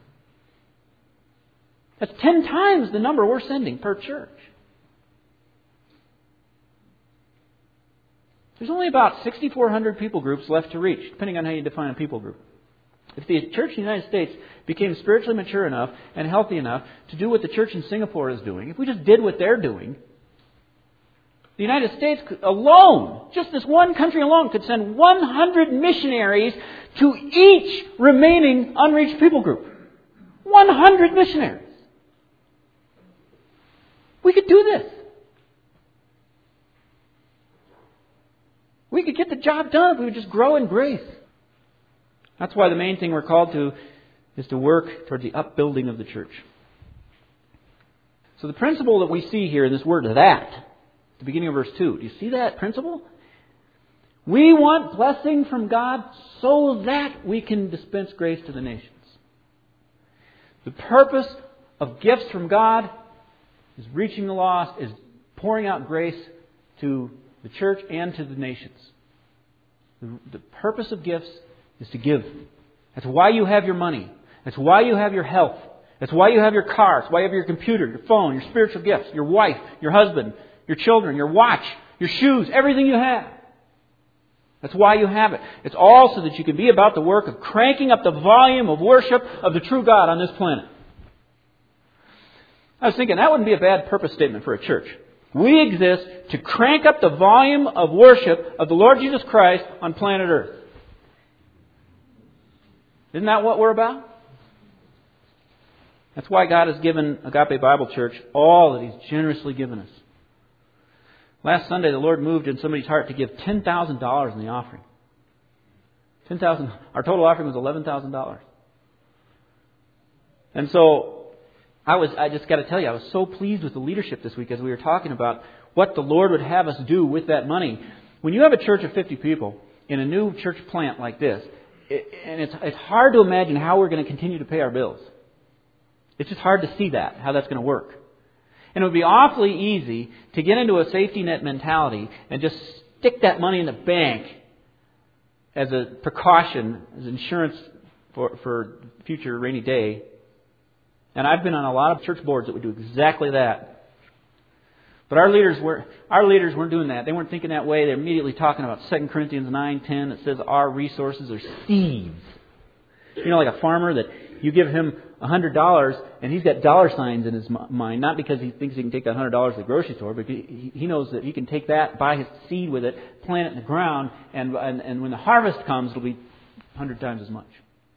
That's ten times the number we're sending per church. There's only about six thousand four hundred people groups left to reach, depending on how you define a people group. If the church in the United States became spiritually mature enough and healthy enough to do what the church in Singapore is doing, if we just did what they're doing, the United States alone, just this one country alone, could send one hundred missionaries to each remaining unreached people group. one hundred missionaries. We could do this. We could get the job done if we would just grow in grace. That's why the main thing we're called to is to work toward the upbuilding of the church. So the principle that we see here in this word, that, at the beginning of verse two, do you see that principle? We want blessing from God so that we can dispense grace to the nations. The purpose of gifts from God is reaching the lost, is pouring out grace to the church and to the nations. The, the purpose of gifts is to give. That's why you have your money. That's why you have your health. That's why you have your car. That's why you have your computer, your phone, your spiritual gifts, your wife, your husband, your children, your watch, your shoes, everything you have. That's why you have it. It's all so that you can be about the work of cranking up the volume of worship of the true God on this planet. I was thinking that wouldn't be a bad purpose statement for a church. We exist to crank up the volume of worship of the Lord Jesus Christ on planet Earth. Isn't that what we're about? That's why God has given Agape Bible Church all that He's generously given us. Last Sunday, the Lord moved in somebody's heart to give ten thousand dollars in the offering. ten thousand dollars. Our total offering was eleven thousand dollars. And so, I was, I just got to tell you, I was so pleased with the leadership this week as we were talking about what the Lord would have us do with that money. When you have a church of fifty people in a new church plant like this, it, and it's, it's hard to imagine how we're going to continue to pay our bills. It's just hard to see that, how that's going to work. And it would be awfully easy to get into a safety net mentality and just stick that money in the bank as a precaution, as insurance for, for future rainy day. And I've been on a lot of church boards that would do exactly that. But our leaders were our leaders weren't doing that. They weren't thinking that way. They're immediately talking about Second Corinthians nine ten that says our resources are seeds. You know, like a farmer that you give him one hundred dollars and he's got dollar signs in his mind, not because he thinks he can take that one hundred dollars to the grocery store, but he knows that he can take that, buy his seed with it, plant it in the ground, and and, and when the harvest comes, it'll be one hundred times as much.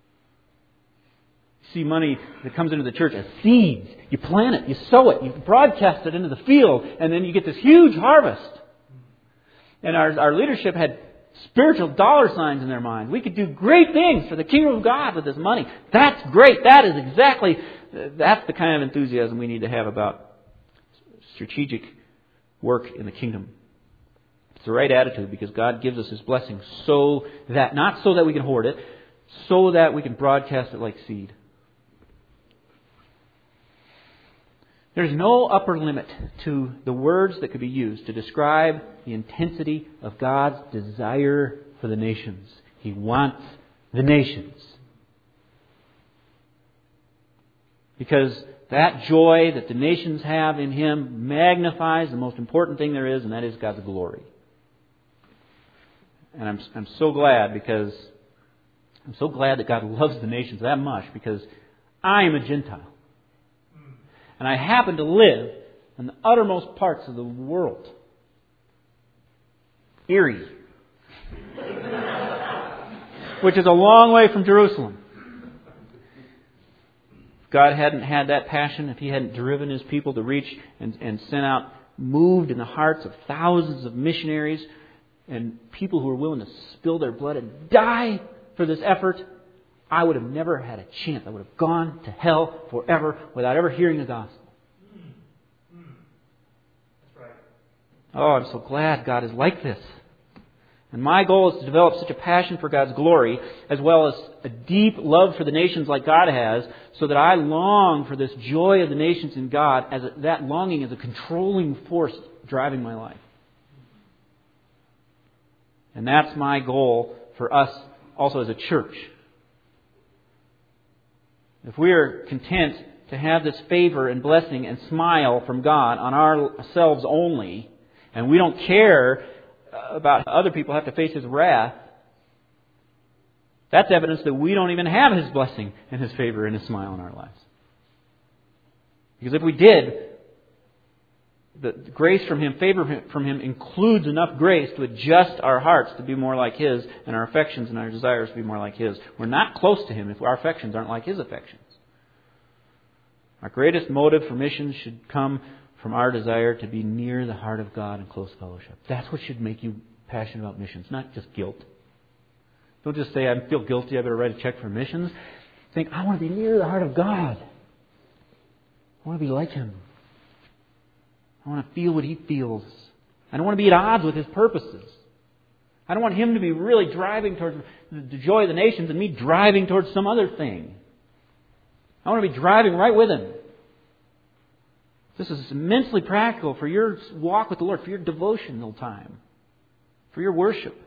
See money that comes into the church as seeds. You plant it, you sow it, you broadcast it into the field, and then you get this huge harvest. And our, our leadership had spiritual dollar signs in their mind. We could do great things for the kingdom of God with this money. That's great. That is exactly, that's the kind of enthusiasm we need to have about strategic work in the kingdom. It's the right attitude because God gives us His blessing so that, not so that we can hoard it, so that we can broadcast it like seed. There's no upper limit to the words that could be used to describe the intensity of God's desire for the nations. He wants the nations. Because that joy that the nations have in Him magnifies the most important thing there is, and that is God's glory. And I'm, I'm so glad because I'm so glad that God loves the nations that much because I am a Gentile. And I happen to live in the uttermost parts of the world. Erie. Which is a long way from Jerusalem. If God hadn't had that passion, if He hadn't driven His people to reach and, and sent out, moved in the hearts of thousands of missionaries and people who are willing to spill their blood and die for this effort, I would have never had a chance. I would have gone to hell forever without ever hearing the gospel. That's right. Oh, I'm so glad God is like this. And my goal is to develop such a passion for God's glory, as well as a deep love for the nations like God has, so that I long for this joy of the nations in God, as a, that longing is a controlling force driving my life. And that's my goal for us also as a church. If we are content to have this favor and blessing and smile from God on ourselves only, and we don't care about how other people have to face His wrath, that's evidence that we don't even have His blessing and His favor and His smile in our lives. Because if we did, the grace from Him, favor from Him includes enough grace to adjust our hearts to be more like His, and our affections and our desires to be more like His. We're not close to Him if our affections aren't like His affections. Our greatest motive for missions should come from our desire to be near the heart of God in close fellowship. That's what should make you passionate about missions, not just guilt. Don't just say, I feel guilty, I better write a check for missions. Think, I want to be near the heart of God. I want to be like Him. I want to feel what He feels. I don't want to be at odds with His purposes. I don't want Him to be really driving towards the joy of the nations and me driving towards some other thing. I want to be driving right with Him. This is immensely practical for your walk with the Lord, for your devotional time, for your worship.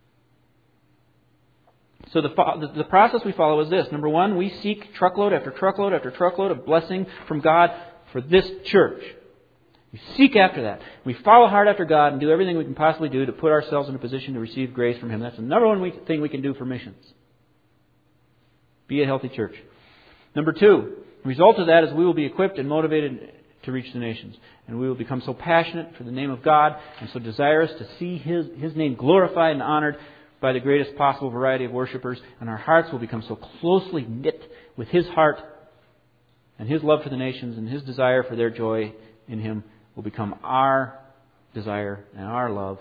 So the, the process we follow is this. Number one, we seek truckload after truckload after truckload of blessing from God for this church. We seek after that. We follow hard after God and do everything we can possibly do to put ourselves in a position to receive grace from Him. That's the number one we, thing we can do for missions. Be a healthy church. Number two, the result of that is we will be equipped and motivated to reach the nations. And we will become so passionate for the name of God and so desirous to see His, His name glorified and honored by the greatest possible variety of worshipers. And our hearts will become so closely knit with His heart and His love for the nations and His desire for their joy in Him will become our desire and our love.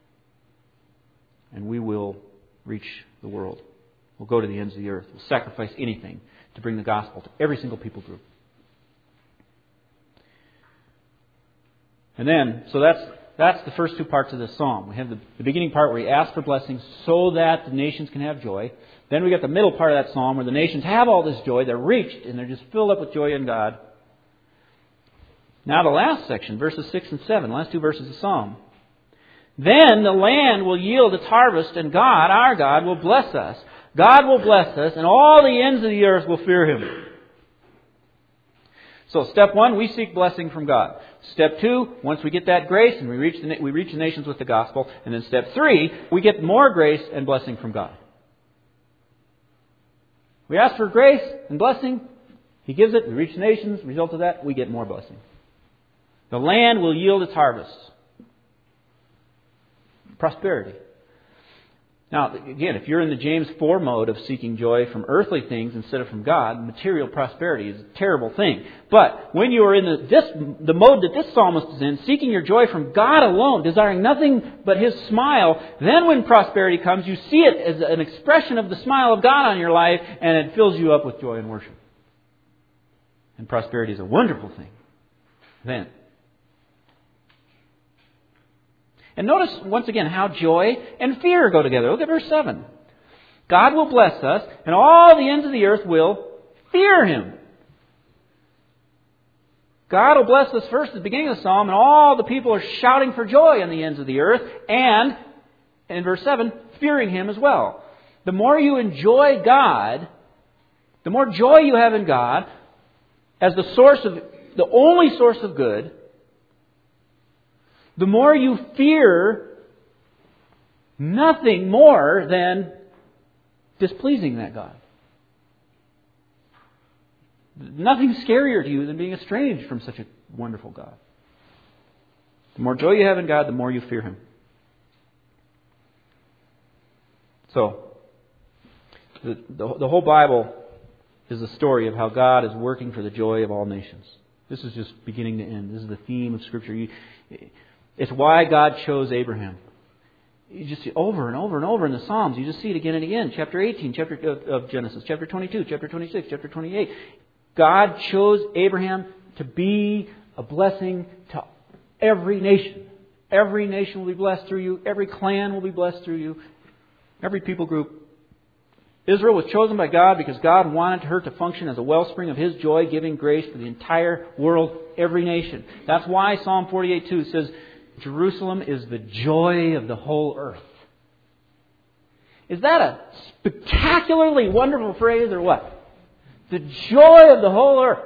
And we will reach the world. We'll go to the ends of the earth. We'll sacrifice anything to bring the gospel to every single people group. And then, so that's that's the first two parts of this psalm. We have the, the beginning part where He asks for blessings so that the nations can have joy. Then we got the middle part of that psalm where the nations have all this joy. They're reached and they're just filled up with joy in God. Now the last section, verses six and seven, last two verses of the psalm. Then the land will yield its harvest, and God, our God, will bless us. God will bless us, and all the ends of the earth will fear Him. So step one, we seek blessing from God. Step two, once we get that grace and we reach the, we reach the nations with the gospel. And then step three, we get more grace and blessing from God. We ask for grace and blessing. He gives it. We reach the nations. Result of that, we get more blessing. The land will yield its harvest. Prosperity. Now, again, if you're in the James four mode of seeking joy from earthly things instead of from God, material prosperity is a terrible thing. But when you are in the, this, the mode that this psalmist is in, seeking your joy from God alone, desiring nothing but His smile, then when prosperity comes, you see it as an expression of the smile of God on your life, and it fills you up with joy and worship. And prosperity is a wonderful thing then. And notice, once again, how joy and fear go together. Look at verse seven. God will bless us, and all the ends of the earth will fear Him. God will bless us first at the beginning of the psalm, and all the people are shouting for joy on the ends of the earth, and, in verse seven, fearing Him as well. The more you enjoy God, the more joy you have in God, as the source of, the only source of good, the more you fear nothing more than displeasing that God. Nothing scarier to you than being estranged from such a wonderful God. The more joy you have in God, the more you fear Him. So, the, the, the whole Bible is a story of how God is working for the joy of all nations. This is just beginning to end. This is the theme of Scripture. You, It's why God chose Abraham. You just see over and over and over in the Psalms. You just see it again and again. Chapter eighteen, chapter of, of Genesis, chapter twenty-two, chapter twenty-six, chapter twenty-eight. God chose Abraham to be a blessing to every nation. Every nation will be blessed through you. Every clan will be blessed through you. Every people group. Israel was chosen by God because God wanted her to function as a wellspring of His joy-giving grace for the entire world, every nation. That's why Psalm forty-eight two says, Jerusalem is the joy of the whole earth. Is that a spectacularly wonderful phrase or what? The joy of the whole earth.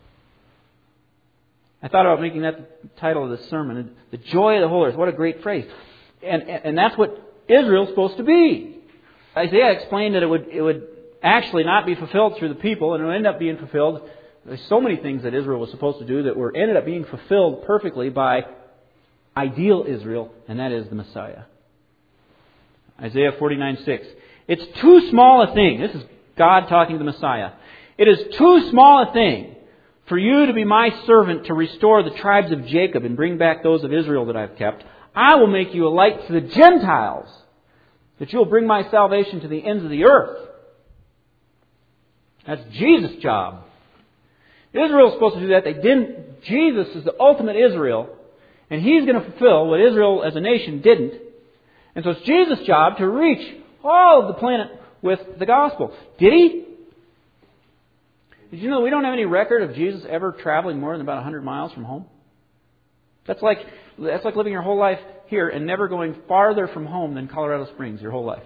I thought about making that the title of this sermon. The joy of the whole earth. What a great phrase. And, and, and that's what Israel's supposed to be. Isaiah explained that it would, it would actually not be fulfilled through the people, and it would end up being fulfilled. There's so many things that Israel was supposed to do that were ended up being fulfilled perfectly by ideal Israel, and that is the Messiah. Isaiah forty-nine six. It's too small a thing. This is God talking to the Messiah. It is too small a thing for you to be my servant to restore the tribes of Jacob and bring back those of Israel that I've kept. I will make you a light to the Gentiles, that you will bring my salvation to the ends of the earth. That's Jesus' job. Israel's supposed to do that. They didn't. Jesus is the ultimate Israel, and He's going to fulfill what Israel as a nation didn't. And so it's Jesus' job to reach all of the planet with the gospel. Did He? Did you know we don't have any record of Jesus ever traveling more than about one hundred miles from home? That's like that's like living your whole life here and never going farther from home than Colorado Springs your whole life.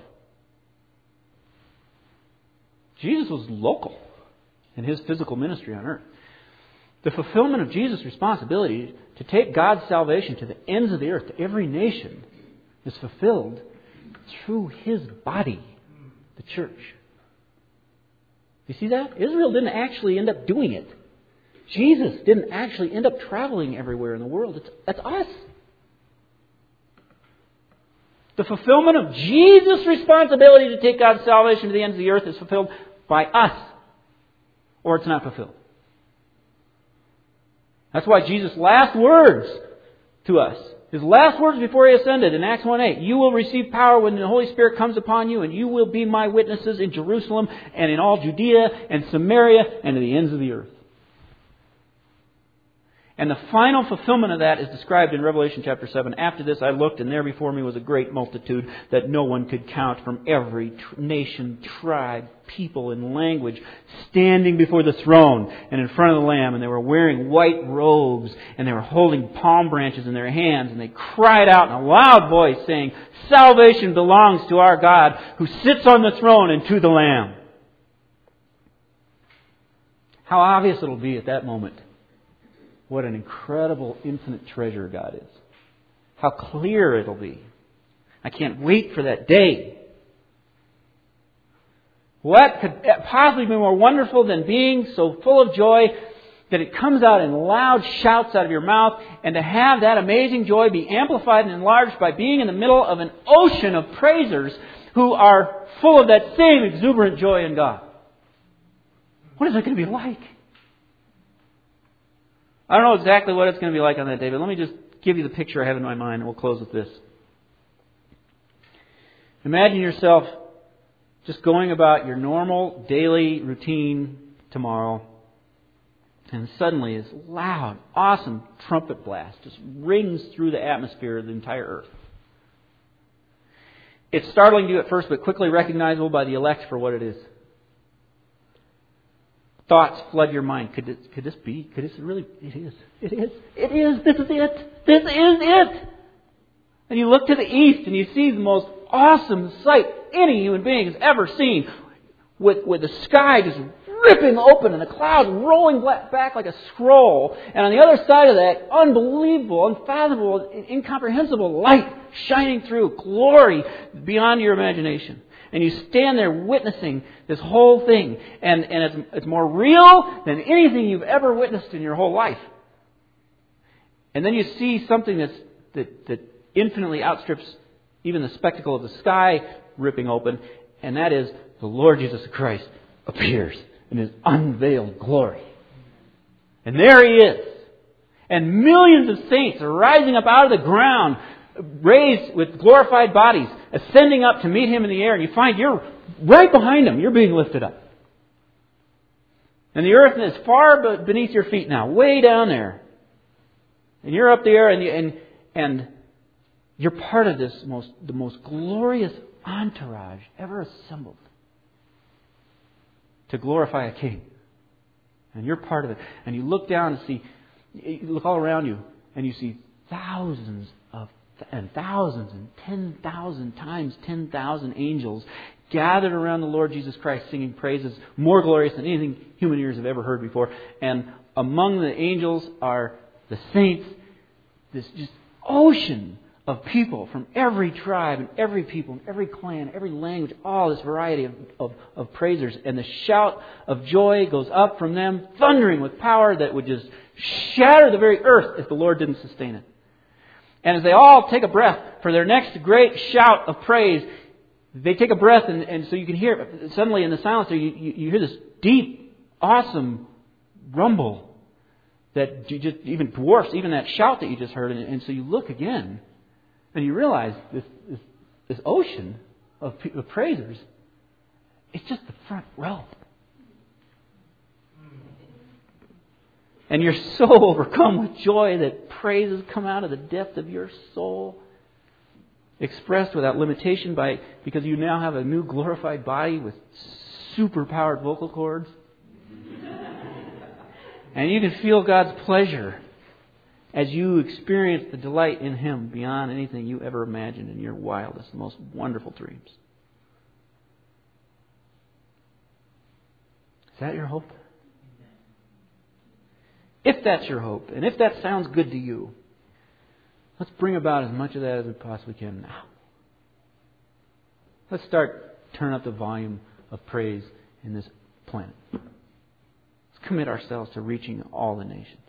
Jesus was local in His physical ministry on earth. The fulfillment of Jesus' responsibility to take God's salvation to the ends of the earth, to every nation, is fulfilled through His body, the church. You see that? Israel didn't actually end up doing it. Jesus didn't actually end up traveling everywhere in the world. It's, that's us. The fulfillment of Jesus' responsibility to take God's salvation to the ends of the earth is fulfilled by us, or it's not fulfilled. That's why Jesus' last words to us, His last words before He ascended in Acts one eight, you will receive power when the Holy Spirit comes upon you, and you will be my witnesses in Jerusalem and in all Judea and Samaria and to the ends of the earth. And the final fulfillment of that is described in Revelation chapter seven. After this I looked, and there before me was a great multitude that no one could count, from every tr- nation, tribe, people, and language, standing before the throne and in front of the Lamb. And they were wearing white robes, and they were holding palm branches in their hands. And they cried out in a loud voice, saying, salvation belongs to our God, who sits on the throne, and to the Lamb. How obvious it'll be at that moment what an incredible, infinite treasure God is. How clear it'll be. I can't wait for that day. What could possibly be more wonderful than being so full of joy that it comes out in loud shouts out of your mouth, and to have that amazing joy be amplified and enlarged by being in the middle of an ocean of praisers who are full of that same exuberant joy in God? What is that going to be like? I don't know exactly what it's going to be like on that day, but let me just give you the picture I have in my mind, and we'll close with this. Imagine yourself just going about your normal daily routine tomorrow, and suddenly this loud, awesome trumpet blast just rings through the atmosphere of the entire earth. It's startling to you at first, but quickly recognizable by the elect for what it is. Thoughts flood your mind. Could this, could this be? Could this really? It is. It is. It is. This is it. This is it. And you look to the east and you see the most awesome sight any human being has ever seen, with, with the sky just ripping open and the clouds rolling back like a scroll. And on the other side of that, unbelievable, unfathomable, incomprehensible light shining through, glory beyond your imagination. And you stand there witnessing this whole thing. And, and it's, it's more real than anything you've ever witnessed in your whole life. And then you see something that's, that, that infinitely outstrips even the spectacle of the sky ripping open. And that is the Lord Jesus Christ appears in His unveiled glory. And there He is. And millions of saints are rising up out of the ground, raised with glorified bodies, ascending up to meet Him in the air, and you find you're right behind Him. You're being lifted up. And the earth is far beneath your feet now, way down there. And you're up there, and you, and and you're part of this most the most glorious entourage ever assembled to glorify a King. And you're part of it. And you look down and see, you look all around you, and you see thousands of and thousands and ten thousand times ten thousand angels gathered around the Lord Jesus Christ, singing praises more glorious than anything human ears have ever heard before. And among the angels are the saints, this just ocean of people from every tribe and every people and every clan, every language, all this variety of, of, of praisers. And the shout of joy goes up from them, thundering with power that would just shatter the very earth if the Lord didn't sustain it. And as they all take a breath for their next great shout of praise, they take a breath, and, and so you can hear, suddenly in the silence there, you, you, you hear this deep, awesome rumble that you just even dwarfs even that shout that you just heard. And, and so you look again, and you realize this this, this ocean of, of praisers, it's just the front row. And you're so overcome with joy that praises come out of the depth of your soul, expressed without limitation by because you now have a new glorified body with super powered vocal cords. And you can feel God's pleasure as you experience the delight in Him beyond anything you ever imagined in your wildest, most wonderful dreams. Is that your hope? If that's your hope, and if that sounds good to you, let's bring about as much of that as we possibly can now. Let's start turn up the volume of praise in this planet. Let's commit ourselves to reaching all the nations.